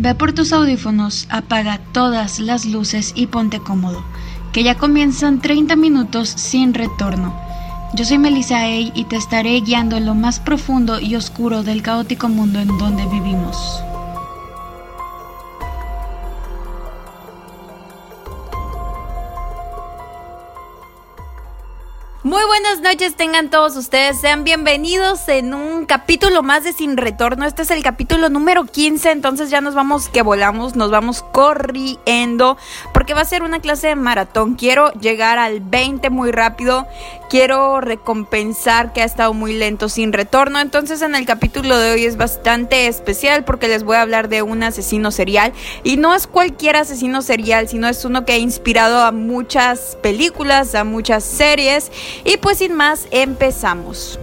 Ve por tus audífonos, apaga todas las luces y ponte cómodo, que ya comienzan 30 minutos sin retorno. Yo soy Melissa Ey y te estaré guiando en lo más profundo y oscuro del caótico mundo en donde vivimos. Muy buenas noches tengan todos ustedes, sean bienvenidos en un capítulo más de Sin Retorno. Este es el capítulo número 15, entonces ya nos vamos que volamos, nos vamos corriendo, porque va a ser una clase de maratón. Quiero llegar al 20 muy rápido, quiero recompensar que ha estado muy lento Sin Retorno. Entonces en el capítulo de hoy es bastante especial porque les voy a hablar de un asesino serial, y no es cualquier asesino serial, sino es uno que ha inspirado a muchas películas, a muchas series. Y pues sin más, empezamos.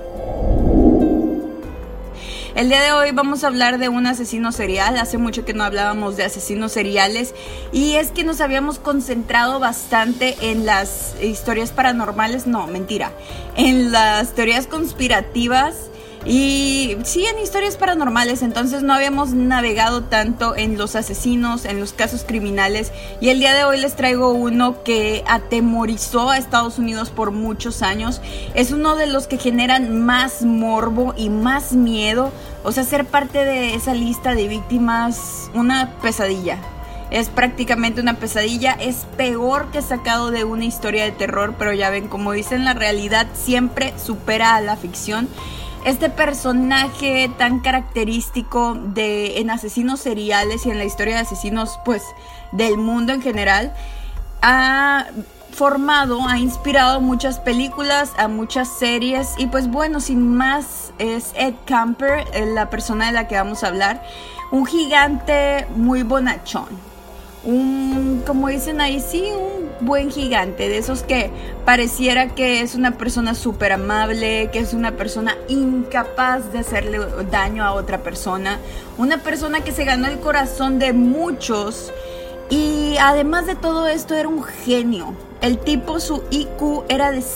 El día de hoy vamos a hablar de un asesino serial. Hace mucho que no hablábamos de asesinos seriales, y es que nos habíamos concentrado bastante en las historias paranormales, no, mentira, en las teorías conspirativas y sí, en historias paranormales. Entonces no habíamos navegado tanto en los asesinos, en los casos criminales, y el día de hoy les traigo uno que atemorizó a Estados Unidos por muchos años. Es uno de los que generan más morbo y más miedo. O sea, ser parte de esa lista de víctimas, una pesadilla. Es prácticamente una pesadilla, es peor que sacado de una historia de terror, pero ya ven, como dicen, la realidad siempre supera a la ficción. Este personaje tan característico en asesinos seriales y en la historia de asesinos, pues, del mundo en general, ha inspirado muchas películas, a muchas series. Y pues bueno, sin más, es Ed Kemper, la persona de la que vamos a hablar. Un gigante muy bonachón. Como dicen ahí, sí, un buen gigante, de esos que pareciera que es una persona súper amable, que es una persona incapaz de hacerle daño a otra persona, una persona que se ganó el corazón de muchos, y además de todo esto era un genio. El tipo, su IQ era de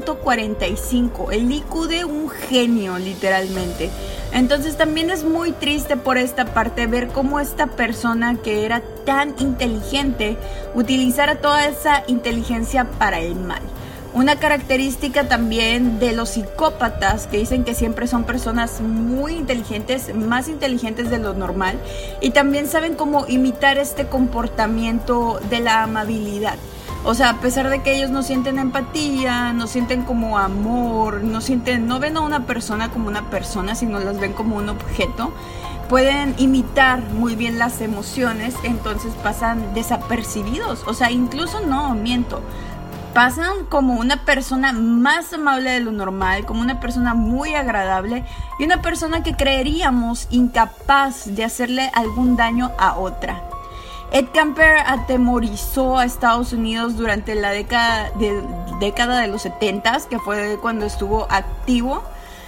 145, el IQ de un genio, literalmente. Entonces también es muy triste por esta parte ver cómo esta persona que era tan inteligente utilizara toda esa inteligencia para el mal. Una característica también de los psicópatas, que dicen que siempre son personas muy inteligentes, más inteligentes de lo normal, y también saben cómo imitar este comportamiento de la amabilidad. O sea, a pesar de que ellos no sienten empatía, no sienten como amor, no ven a una persona como una persona, sino las ven como un objeto, pueden imitar muy bien las emociones, entonces pasan desapercibidos. O sea, incluso no, miento, pasan como una persona más amable de lo normal, como una persona muy agradable y una persona que creeríamos incapaz de hacerle algún daño a otra. Ed Kemper atemorizó a Estados Unidos durante la década de los 70s, que fue cuando estuvo activo.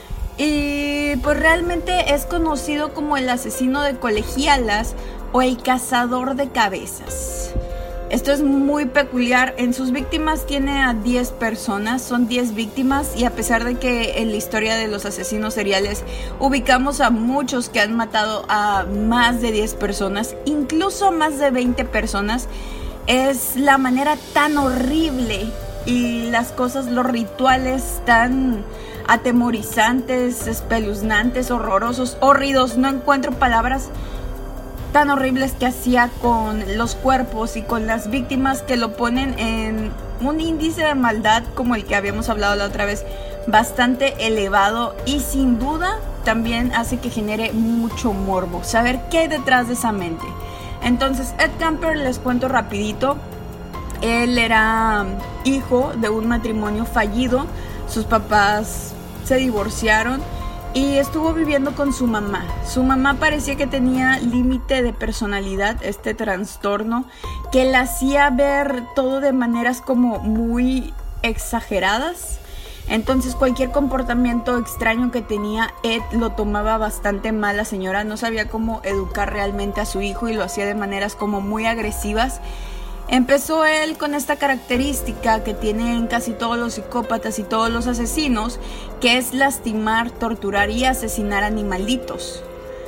Y pues realmente es conocido como el asesino de colegialas o el cazador de cabezas. Esto es muy peculiar. En sus víctimas tiene a 10 personas, son 10 víctimas, y a pesar de que en la historia de los asesinos seriales ubicamos a muchos que han matado a más de 10 personas, incluso más de 20 personas, es la manera tan horrible y las cosas, los rituales tan atemorizantes, espeluznantes, horrorosos, horridos, no encuentro palabras, tan horribles que hacía con los cuerpos y con las víctimas, que lo ponen en un índice de maldad, como el que habíamos hablado la otra vez, bastante elevado, y sin duda también hace que genere mucho morbo saber qué hay detrás de esa mente. Entonces, Ed Kemper, les cuento rapidito. Él era hijo de un matrimonio fallido, sus papás se divorciaron y estuvo viviendo con su mamá. Su mamá parecía que tenía límite de personalidad, este trastorno que la hacía ver todo de maneras como muy exageradas. Entonces cualquier comportamiento extraño que tenía Ed lo tomaba bastante mal. La señora no sabía cómo educar realmente a su hijo y lo hacía de maneras como muy agresivas. Empezó él con esta característica que tienen casi todos los psicópatas y todos los asesinos, que es lastimar, torturar y asesinar animalitos.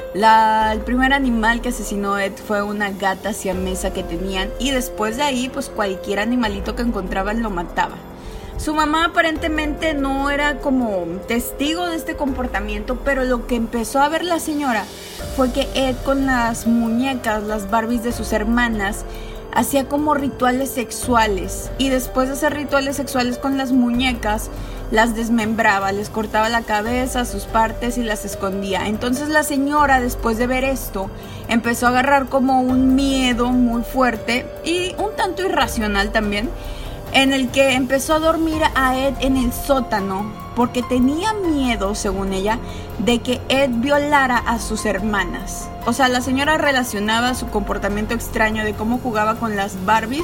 El primer animal que asesinó Ed fue una gata siamesa que tenían, y después de ahí pues cualquier animalito que encontraban lo mataba. Su mamá aparentemente no era como testigo de este comportamiento, pero lo que empezó a ver la señora fue que Ed, con las muñecas, las Barbies de sus hermanas, hacía como rituales sexuales, y después de hacer rituales sexuales con las muñecas, las desmembraba, les cortaba la cabeza, sus partes, y las escondía. Entonces la señora, después de ver esto, empezó a agarrar como un miedo muy fuerte y un tanto irracional también, en el que empezó a dormir a Ed en el sótano, porque tenía miedo, según ella, de que Ed violara a sus hermanas. O sea, la señora relacionaba su comportamiento extraño de cómo jugaba con las Barbies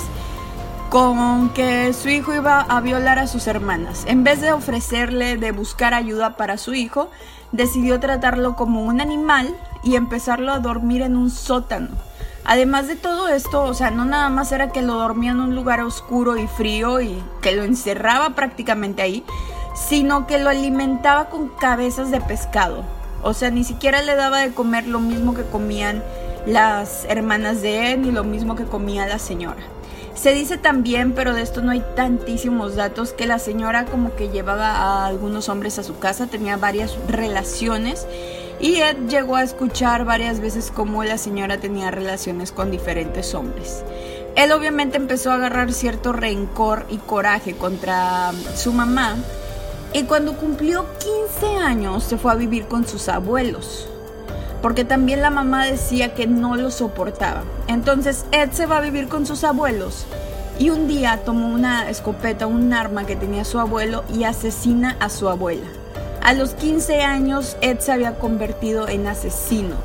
con que su hijo iba a violar a sus hermanas. En vez de ofrecerle, de buscar ayuda para su hijo, decidió tratarlo como un animal y empezarlo a dormir en un sótano. Además de todo esto, o sea, no nada más era que lo dormía en un lugar oscuro y frío y que lo encerraba prácticamente ahí, sino que lo alimentaba con cabezas de pescado. O sea, ni siquiera le daba de comer lo mismo que comían las hermanas de Ed, ni lo mismo que comía la señora. Se dice también, pero de esto no hay tantísimos datos, que la señora como que llevaba a algunos hombres a su casa, tenía varias relaciones, y Ed llegó a escuchar varias veces cómo la señora tenía relaciones con diferentes hombres. Él obviamente empezó a agarrar cierto rencor y coraje contra su mamá, y cuando cumplió 15 años se fue a vivir con sus abuelos, porque también la mamá decía que no lo soportaba. Entonces Ed se va a vivir con sus abuelos y un día tomó una escopeta, un arma que tenía su abuelo, y asesina a su abuela. A los 15 años Ed se había convertido en asesino.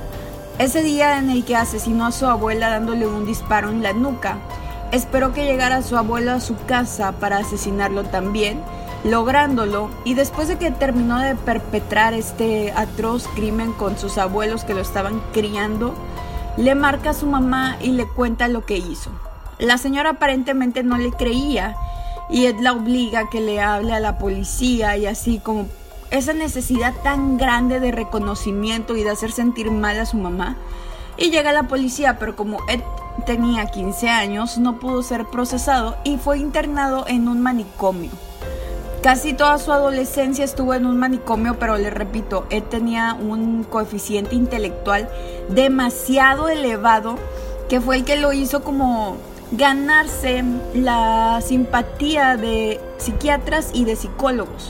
Ese día en el que asesinó a su abuela dándole un disparo en la nuca, esperó que llegara su abuelo a su casa para asesinarlo también, lográndolo, y después de que terminó de perpetrar este atroz crimen con sus abuelos que lo estaban criando, le marca a su mamá y le cuenta lo que hizo. La señora aparentemente no le creía y Ed la obliga a que le hable a la policía, y así como esa necesidad tan grande de reconocimiento y de hacer sentir mal a su mamá. Y llega la policía, pero como Ed tenía 15 años no pudo ser procesado y fue internado en un manicomio. Casi toda su adolescencia estuvo en un manicomio, pero le repito, Ed tenía un coeficiente intelectual demasiado elevado, que fue el que lo hizo como ganarse la simpatía de psiquiatras y de psicólogos.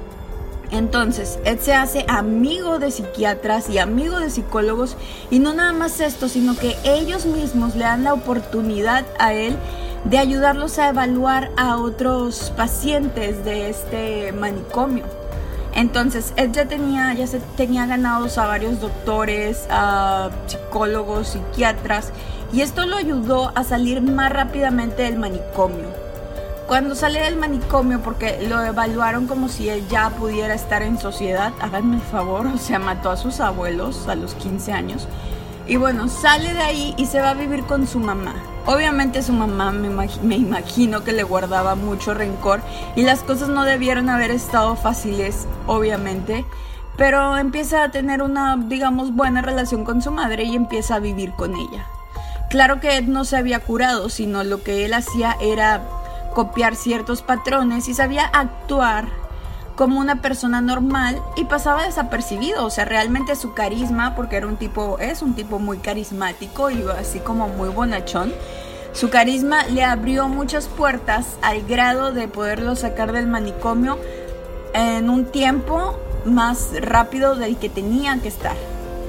Entonces, Ed se hace amigo de psiquiatras y amigo de psicólogos, y no nada más esto, sino que ellos mismos le dan la oportunidad a él de ayudarlos a evaluar a otros pacientes de este manicomio. Entonces Ed ya se tenía ganados a varios doctores, a psicólogos, psiquiatras, y esto lo ayudó a salir más rápidamente del manicomio. Cuando sale del manicomio, porque lo evaluaron como si él ya pudiera estar en sociedad, háganme el favor, o sea, mató a sus abuelos a los 15 años. Y bueno, sale de ahí y se va a vivir con su mamá. Obviamente su mamá me imagino que le guardaba mucho rencor y las cosas no debieron haber estado fáciles, obviamente. Pero empieza a tener una, digamos, buena relación con su madre y empieza a vivir con ella. Claro que Ed no se había curado, sino lo que él hacía era copiar ciertos patrones y sabía actuar como una persona normal y pasaba desapercibido. O sea, realmente su carisma, porque es un tipo muy carismático y así como muy bonachón, su carisma le abrió muchas puertas al grado de poderlo sacar del manicomio en un tiempo más rápido del que tenía que estar.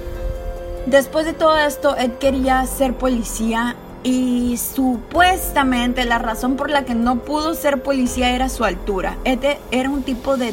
Después de todo esto, Ed quería ser policía, y supuestamente la razón por la que no pudo ser policía era su altura. Ed era un tipo de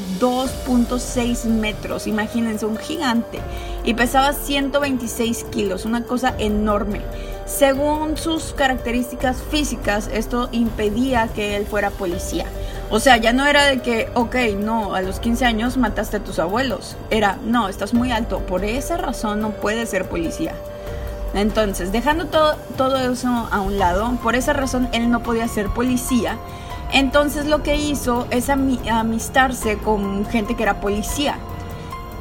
2.6 metros, imagínense, un gigante, y pesaba 126 kilos, una cosa enorme. Según sus características físicas, esto impedía que él fuera policía. O sea, ya no era de que, ok, no, a los 15 años mataste a tus abuelos. Era, no, estás muy alto, por esa razón no puedes ser policía. Entonces, dejando todo eso a un lado, por esa razón él no podía ser policía. Entonces lo que hizo es amistarse con gente que era policía.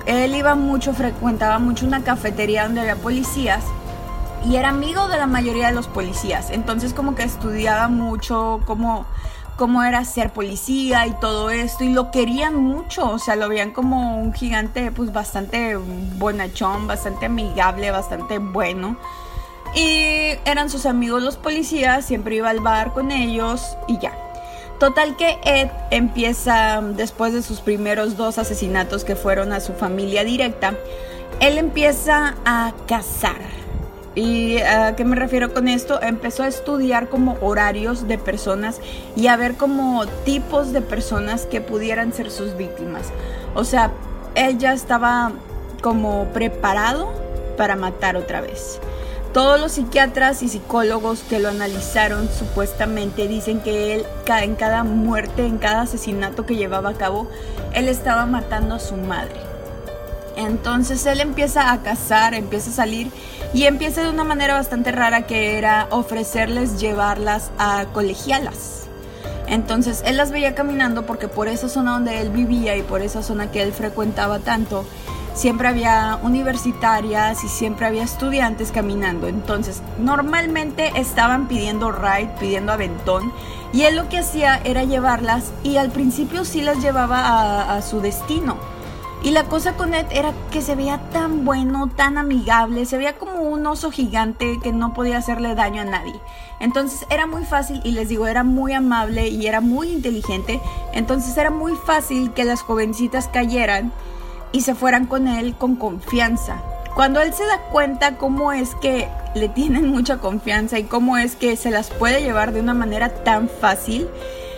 él frecuentaba mucho una cafetería donde había policías y era amigo de la mayoría de los policías. Entonces como que estudiaba mucho cómo era ser policía y todo esto, y lo querían mucho, o sea, lo veían como un gigante pues bastante bonachón, bastante amigable, bastante bueno. Y eran sus amigos los policías, siempre iba al bar con ellos y ya. Total que Ed empieza, después de sus primeros 2 asesinatos que fueron a su familia directa, él empieza a cazar. ¿Y a qué me refiero con esto? Empezó a estudiar como horarios de personas y a ver como tipos de personas que pudieran ser sus víctimas. O sea, él ya estaba como preparado para matar otra vez. Todos los psiquiatras y psicólogos que lo analizaron supuestamente dicen que él, en cada muerte, en cada asesinato que llevaba a cabo, él estaba matando a su madre. Entonces él empieza a cazar, empieza a salir y empieza de una manera bastante rara, que era ofrecerles llevarlas a colegialas. Entonces él las veía caminando porque por esa zona donde él vivía y por esa zona que él frecuentaba tanto, siempre había universitarias y siempre había estudiantes caminando. Entonces normalmente estaban pidiendo ride, pidiendo aventón, y él lo que hacía era llevarlas, y al principio sí las llevaba a su destino. Y la cosa con Ed era que se veía tan bueno, tan amigable, se veía como un oso gigante que no podía hacerle daño a nadie. Entonces era muy fácil, y les digo, era muy amable y era muy inteligente. Entonces era muy fácil que las jovencitas cayeran y se fueran con él con confianza. Cuando él se da cuenta cómo es que le tienen mucha confianza y cómo es que se las puede llevar de una manera tan fácil,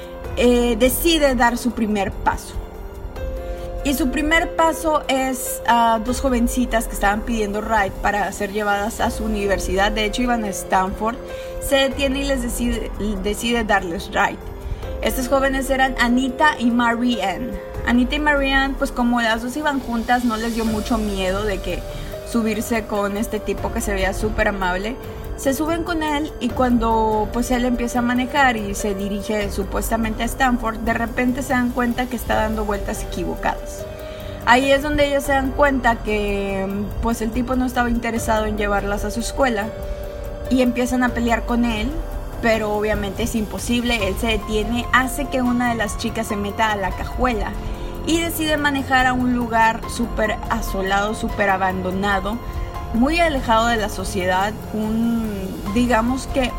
decide dar su primer paso. Y su primer paso es a 2 jovencitas que estaban pidiendo ride para ser llevadas a su universidad. De hecho, iban a Stanford. Se detiene y les decide darles ride. Estas jóvenes eran Anita y Marianne. Anita y Marianne, pues como las 2 iban juntas, no les dio mucho miedo de que subirse con este tipo que se veía súper amable. Se suben con él, y cuando pues él empieza a manejar y se dirige supuestamente a Stanford, de repente se dan cuenta que está dando vueltas equivocadas. Ahí es donde ellos se dan cuenta que pues el tipo no estaba interesado en llevarlas a su escuela, y empiezan a pelear con él, pero obviamente es imposible. Él se detiene, hace que una de las chicas se meta a la cajuela y decide manejar a un lugar súper asolado, súper abandonado, muy alejado de la sociedad, digamos que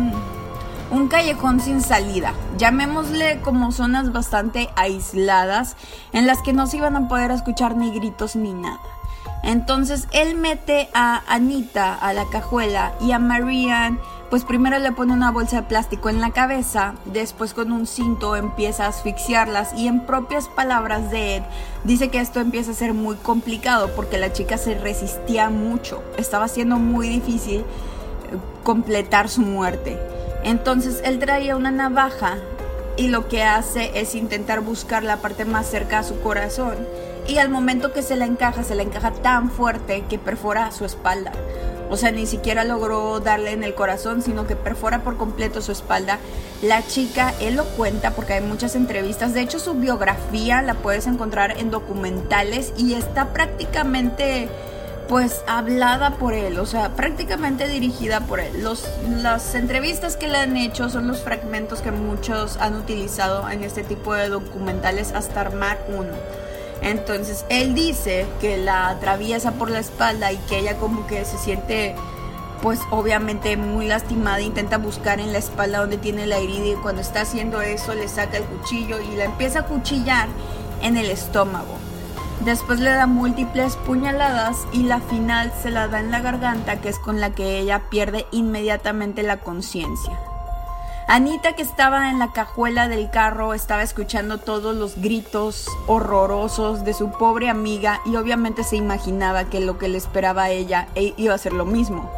un callejón sin salida, llamémosle, como zonas bastante aisladas en las que no se iban a poder escuchar ni gritos ni nada. Entonces él mete a Anita a la cajuela, y a Marianne pues primero le pone una bolsa de plástico en la cabeza, después con un cinto empieza a asfixiarlas, y en propias palabras de Ed dice que esto empieza a ser muy complicado porque la chica se resistía mucho, estaba siendo muy difícil completar su muerte. Entonces él traía una navaja y lo que hace es intentar buscar la parte más cerca a su corazón, y al momento que se la encaja tan fuerte que perfora su espalda. O sea, ni siquiera logró darle en el corazón, sino que perfora por completo su espalda. La chica, él lo cuenta porque hay muchas entrevistas. De hecho, su biografía la puedes encontrar en documentales y está prácticamente, pues, hablada por él. O sea, prácticamente dirigida por él. Las entrevistas que le han hecho son los fragmentos que muchos han utilizado en este tipo de documentales hasta armar uno. Entonces él dice que la atraviesa por la espalda y que ella como que se siente pues obviamente muy lastimada, intenta buscar en la espalda donde tiene la herida, y cuando está haciendo eso le saca el cuchillo y la empieza a cuchillar en el estómago. Después le da múltiples puñaladas y la final se la da en la garganta, que es con la que ella pierde inmediatamente la conciencia. Anita, que estaba en la cajuela del carro, estaba escuchando todos los gritos horrorosos de su pobre amiga, y obviamente se imaginaba que lo que le esperaba a ella iba a ser lo mismo.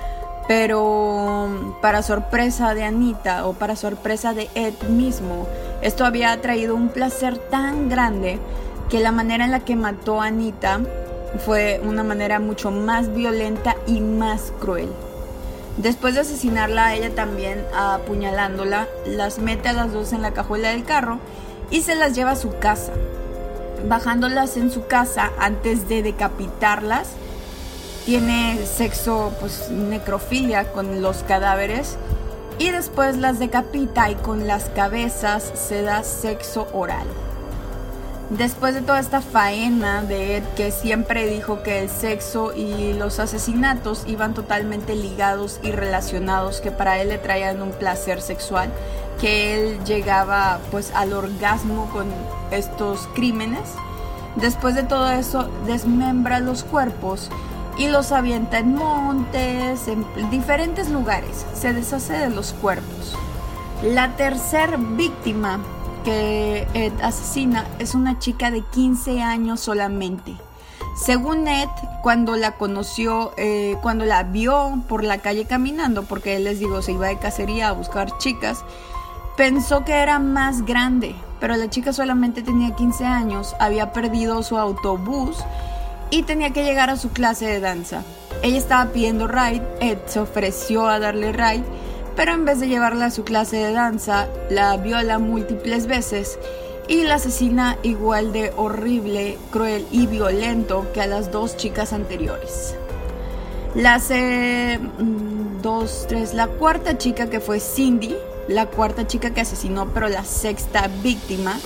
Pero para sorpresa de Anita, o para sorpresa de Ed mismo, esto había traído un placer tan grande que la manera en la que mató a Anita fue una manera mucho más violenta y más cruel. Después de asesinarla a ella también, apuñalándola, las mete a las 2 en la cajuela del carro y se las lleva a su casa. bajándolas en su casa antes de decapitarlas. Tiene sexo, pues necrofilia con los cadáveres y después las decapita y con las cabezas se da sexo oral. Después de toda esta faena de Ed, que siempre dijo que el sexo y los asesinatos iban totalmente ligados y relacionados, que para él le traían un placer sexual, que él llegaba pues al orgasmo con estos crímenes. Después de todo eso, desmembra los cuerpos y los avienta en montes, en diferentes lugares. Se deshace de los cuerpos. La tercer víctima que Ed asesina es una chica de 15 años solamente. Según Ed, cuando la conoció, cuando la vio por la calle caminando, porque él, les digo, se iba de cacería a buscar chicas, pensó que era más grande, pero la chica solamente tenía 15 años, había perdido su autobús y tenía que llegar a su clase de danza. Ella estaba pidiendo ride, Ed se ofreció a darle ride, pero en vez de llevarla a su clase de danza, la viola múltiples veces y la asesina igual de horrible, cruel y violento que a las dos chicas anteriores. La cuarta chica, que fue Cindy, la cuarta chica que asesinó, pero la sexta víctima,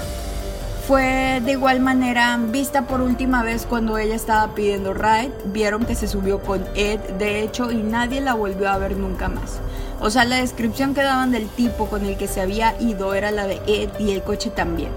fue de igual manera vista por última vez cuando ella estaba pidiendo ride. Vieron que se subió con Ed, de hecho, y nadie la volvió a ver nunca más. O sea, la descripción que daban del tipo con el que se había ido era la de Ed y el coche también.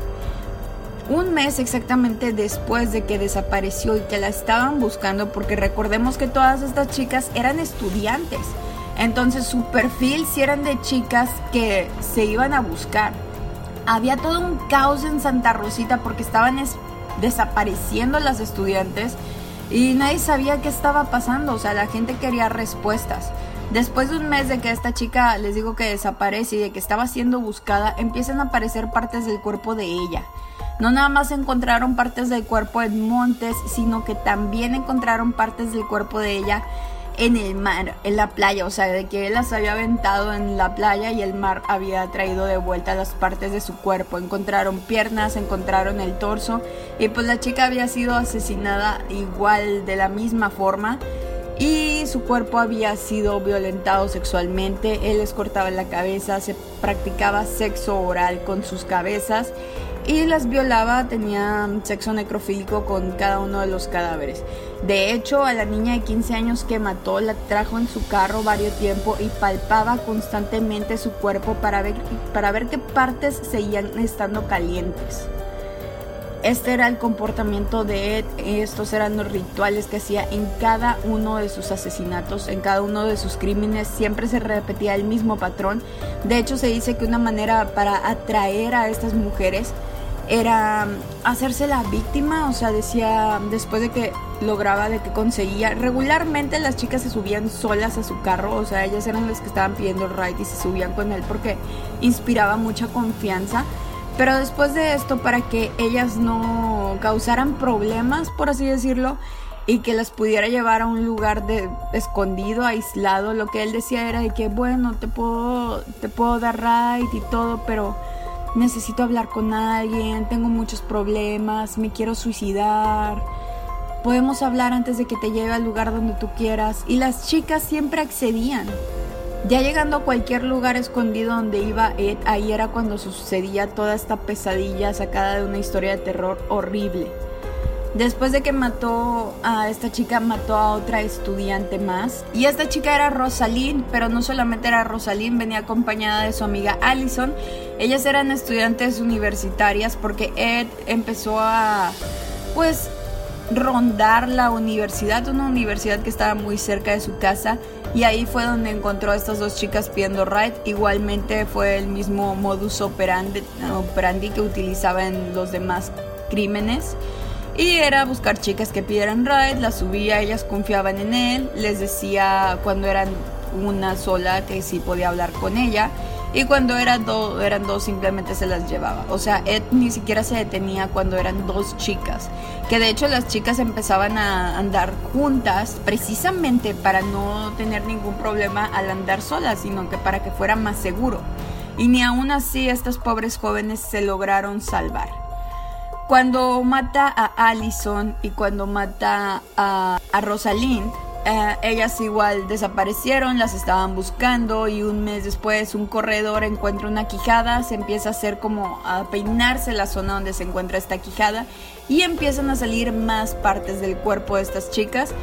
Un mes exactamente después de que desapareció y que la estaban buscando, porque recordemos que todas estas chicas eran estudiantes. Entonces su perfil sí eran de chicas que se iban a buscar. Había todo un caos en Santa Rosita porque estaban desapareciendo las estudiantes y nadie sabía qué estaba pasando. O sea, la gente quería respuestas. Después de un mes de que esta chica, les digo, que desaparece y de que estaba siendo buscada, empiezan a aparecer partes del cuerpo de ella. No nada más encontraron partes del cuerpo en montes, sino que también encontraron partes del cuerpo de ella en el mar, en la playa. O sea, de que él las había aventado en la playa y el mar había traído de vuelta las partes de su cuerpo. Encontraron piernas, encontraron el torso y pues la chica había sido asesinada igual, de la misma forma. Y su cuerpo había sido violentado sexualmente. Él les cortaba la cabeza, se practicaba sexo oral con sus cabezas y las violaba. Tenía sexo necrofílico con cada uno de los cadáveres. De hecho, a la niña de 15 años que mató la trajo en su carro varios tiempo y palpaba constantemente su cuerpo para ver qué partes seguían estando calientes. Este era el comportamiento de Ed. Estos eran los rituales que hacía en cada uno de sus asesinatos, en cada uno de sus crímenes. Siempre se repetía el mismo patrón. De hecho, se dice que una manera para atraer a estas mujeres era hacerse la víctima. O sea, decía, después de que lograba, de que conseguía, regularmente las chicas se subían solas a su carro. O sea, ellas eran las que estaban pidiendo el ride y se subían con él porque inspiraba mucha confianza. Pero después de esto, para que ellas no causaran problemas, por así decirlo, y que las pudiera llevar a un lugar escondido, aislado, lo que él decía era de que, bueno, te puedo dar ride y todo, pero necesito hablar con alguien, tengo muchos problemas, me quiero suicidar, podemos hablar antes de que te lleve al lugar donde tú quieras. Y las chicas siempre accedían. Ya llegando a cualquier lugar escondido donde iba Ed, ahí era cuando sucedía toda esta pesadilla sacada de una historia de terror horrible. Después de que mató a esta chica, mató a otra estudiante más. Y esta chica era Rosalind, pero no solamente era Rosalind, venía acompañada de su amiga Allison. Ellas eran estudiantes universitarias porque Ed empezó a, pues, rondar la universidad, una universidad que estaba muy cerca de su casa, y ahí fue donde encontró a estas dos chicas pidiendo ride. Igualmente fue el mismo modus operandi que utilizaba en los demás crímenes, y era buscar chicas que pidieran ride, las subía, ellas confiaban en él, les decía cuando eran una sola que sí podía hablar con ella, y cuando eran dos simplemente se las llevaba. O sea, Ed ni siquiera se detenía cuando eran dos chicas, que de hecho las chicas empezaban a andar juntas precisamente para no tener ningún problema al andar solas, sino que para que fuera más seguro. Y ni aún así estas pobres jóvenes se lograron salvar. Cuando mata a Allison y cuando mata a Rosalind, ellas igual desaparecieron, las estaban buscando y un mes después un corredor encuentra una quijada, se empieza a hacer como a peinarse la zona donde se encuentra esta quijada y empiezan a salir más partes del cuerpo de estas chicas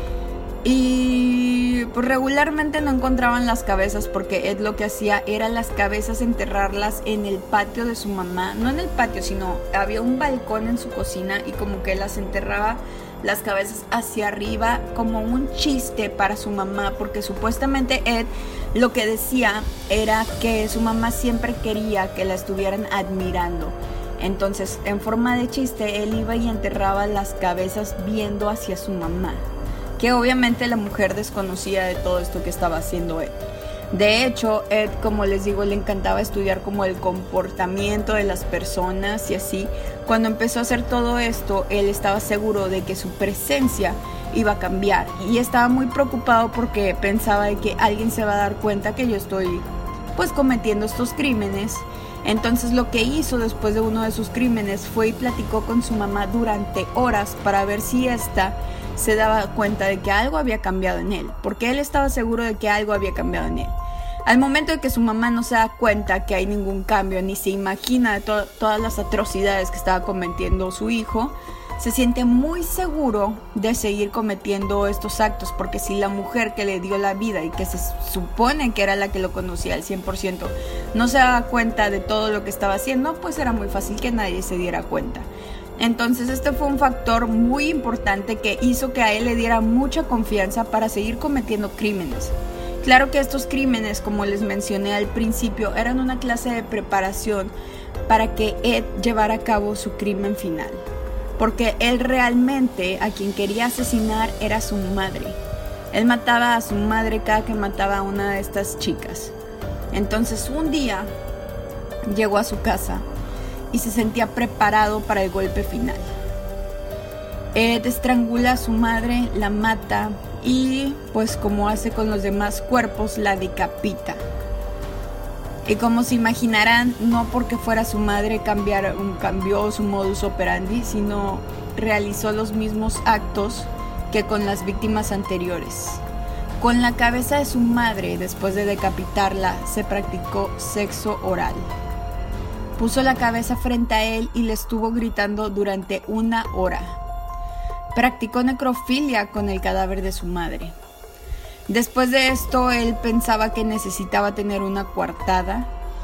y pues regularmente no encontraban las cabezas porque Ed lo que hacía era las cabezas enterrarlas en el patio de su mamá, no en el patio sino había un balcón en su cocina y como que las enterraba las cabezas hacia arriba como un chiste para su mamá, porque supuestamente Ed lo que decía era que su mamá siempre quería que la estuvieran admirando. Entonces, en forma de chiste, él iba y enterraba las cabezas viendo hacia su mamá, que obviamente la mujer desconocía de todo esto que estaba haciendo Ed. De hecho, Ed, como les digo, le encantaba estudiar como el comportamiento de las personas y así. Cuando empezó a hacer todo esto, él estaba seguro de que su presencia iba a cambiar y estaba muy preocupado porque pensaba de que alguien se va a dar cuenta que yo estoy pues cometiendo estos crímenes. Entonces lo que hizo después de uno de sus crímenes fue y platicó con su mamá durante horas para ver si ésta se daba cuenta de que algo había cambiado en él, porque él estaba seguro de que algo había cambiado en él. Al momento de que su mamá no se da cuenta que hay ningún cambio, ni se imagina de todas las atrocidades que estaba cometiendo su hijo, se siente muy seguro de seguir cometiendo estos actos, porque si la mujer que le dio la vida y que se supone que era la que lo conocía al 100% no se daba cuenta de todo lo que estaba haciendo, pues era muy fácil que nadie se diera cuenta. Entonces este fue un factor muy importante que hizo que a él le diera mucha confianza para seguir cometiendo crímenes. Claro que estos crímenes, como les mencioné al principio, eran una clase de preparación para que Ed llevara a cabo su crimen final. Porque él realmente a quien quería asesinar era a su madre. Él mataba a su madre cada que mataba a una de estas chicas. Entonces un día llegó a su casa y se sentía preparado para el golpe final. Ed estrangula a su madre, la mata y pues como hace con los demás cuerpos, la decapita. Y como se imaginarán, no porque fuera su madre cambió su modus operandi, sino realizó los mismos actos que con las víctimas anteriores. Con la cabeza de su madre, después de decapitarla, se practicó sexo oral. Puso la cabeza frente a él y le estuvo gritando durante 1 hora. Practicó necrofilia con el cadáver de su madre. Después de esto, él pensaba que necesitaba tener una coartada,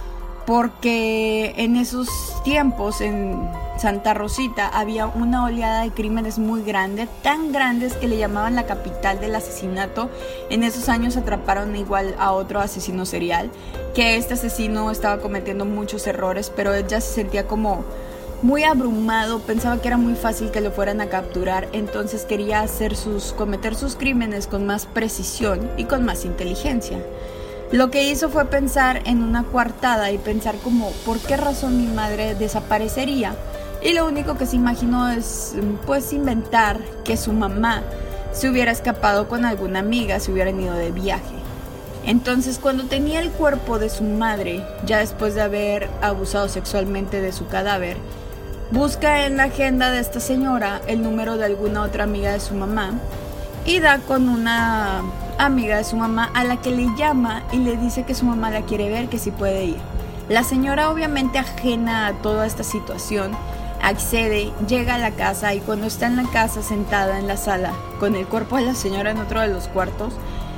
porque en esos tiempos en Santa Rosita había una oleada de crímenes muy grande, tan grandes que le llamaban la capital del asesinato. En esos años atraparon igual a otro asesino serial, que este asesino estaba cometiendo muchos errores, pero él ya se sentía como muy abrumado, pensaba que era muy fácil que lo fueran a capturar, entonces quería cometer sus crímenes con más precisión y con más inteligencia. Lo que hizo fue pensar en una coartada y pensar como, ¿por qué razón mi madre desaparecería? Y lo único que se imaginó es pues inventar que su mamá se hubiera escapado con alguna amiga, se hubieran ido de viaje. Entonces, cuando tenía el cuerpo de su madre, ya después de haber abusado sexualmente de su cadáver, busca en la agenda de esta señora el número de alguna otra amiga de su mamá y da con una amiga de su mamá a la que le llama y le dice que su mamá la quiere ver, que sí puede ir. La señora, obviamente ajena a toda esta situación, accede, llega a la casa y cuando está en la casa sentada en la sala con el cuerpo de la señora en otro de los cuartos,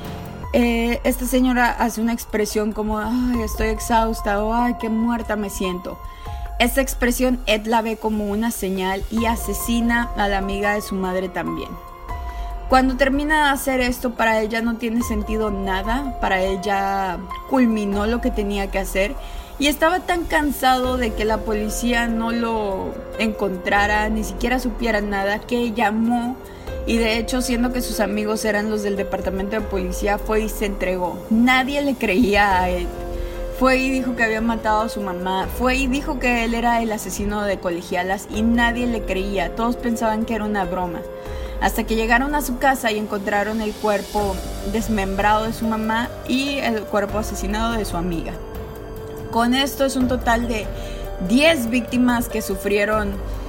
esta señora hace una expresión como "ay, estoy exhausta" o "ay, qué muerta me siento". Esta expresión Ed la ve como una señal y asesina a la amiga de su madre también. Cuando termina de hacer esto, para él ya no tiene sentido nada, para él ya culminó lo que tenía que hacer y estaba tan cansado de que la policía no lo encontrara, ni siquiera supiera nada, que llamó y de hecho, siendo que sus amigos eran los del departamento de policía, fue y se entregó. Nadie le creía a Ed. Fue y dijo que había matado a su mamá, fue y dijo que él era el asesino de colegialas y nadie le creía, todos pensaban que era una broma. Hasta que llegaron a su casa y encontraron el cuerpo desmembrado de su mamá y el cuerpo asesinado de su amiga. Con esto es un total de 10 víctimas que sufrieron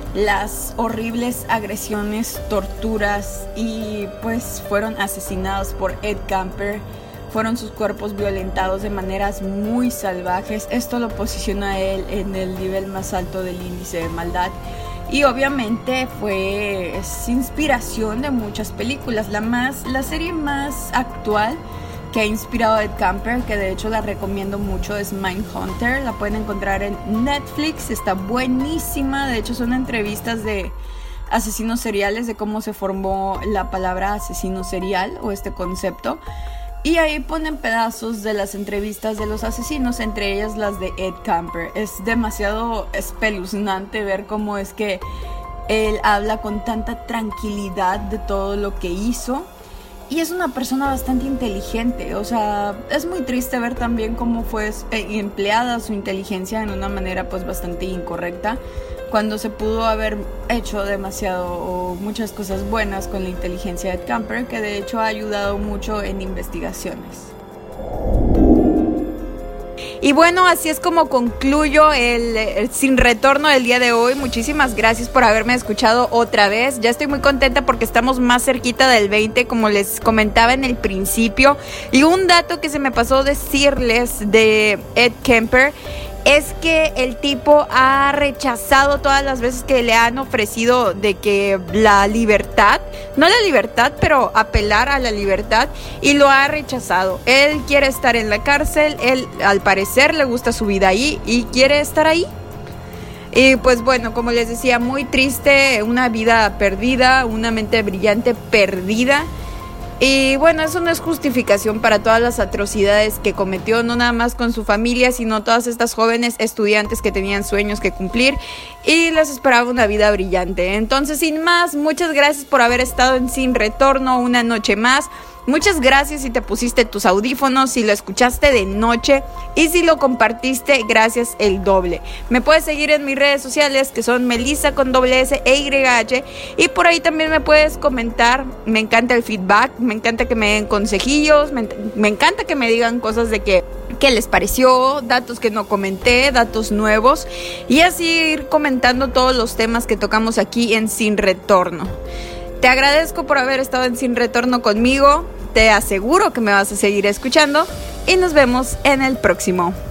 las horribles agresiones, torturas y pues fueron asesinados por Ed Kemper. Fueron sus cuerpos violentados de maneras muy salvajes. Esto lo posiciona a él en el nivel más alto del índice de maldad. Y obviamente es inspiración de muchas películas. La serie más actual que ha inspirado a Ed Kemper, que de hecho la recomiendo mucho, es Mindhunter. La pueden encontrar en Netflix, está buenísima. De hecho son entrevistas de asesinos seriales, de cómo se formó la palabra asesino serial o este concepto. Y ahí ponen pedazos de las entrevistas de los asesinos, entre ellas las de Ed Kemper. Es demasiado espeluznante ver cómo es que él habla con tanta tranquilidad de todo lo que hizo. Y es una persona bastante inteligente, o sea, es muy triste ver también cómo fue empleada su inteligencia en una manera pues bastante incorrecta, cuando se pudo haber hecho demasiado o muchas cosas buenas con la inteligencia de Ed Kemper, que de hecho ha ayudado mucho en investigaciones. Y bueno, así es como concluyo el Sin Retorno del día de hoy. Muchísimas gracias por haberme escuchado otra vez. Ya estoy muy contenta porque estamos más cerquita del 20, como les comentaba en el principio. Y un dato que se me pasó decirles de Ed Kemper es que el tipo ha rechazado todas las veces que le han ofrecido de que la libertad, no la libertad, pero apelar a la libertad, y lo ha rechazado. Él quiere estar en la cárcel, él al parecer le gusta su vida ahí y quiere estar ahí. Y pues bueno, como les decía, muy triste, una vida perdida, una mente brillante perdida. Y bueno, eso no es justificación para todas las atrocidades que cometió, no nada más con su familia, sino todas estas jóvenes estudiantes que tenían sueños que cumplir y les esperaba una vida brillante. Entonces, sin más, muchas gracias por haber estado en Sin Retorno una noche más. Muchas gracias si te pusiste tus audífonos, si lo escuchaste de noche y si lo compartiste, gracias el doble. Me puedes seguir en mis redes sociales, que son Melissa con doble S e YH, y por ahí también me puedes comentar. Me encanta el feedback, me encanta que me den consejillos, me encanta que me digan cosas de qué les pareció, datos que no comenté, datos nuevos, y así ir comentando todos los temas que tocamos aquí en Sin Retorno. Te agradezco por haber estado en Sin Retorno conmigo, te aseguro que me vas a seguir escuchando y nos vemos en el próximo.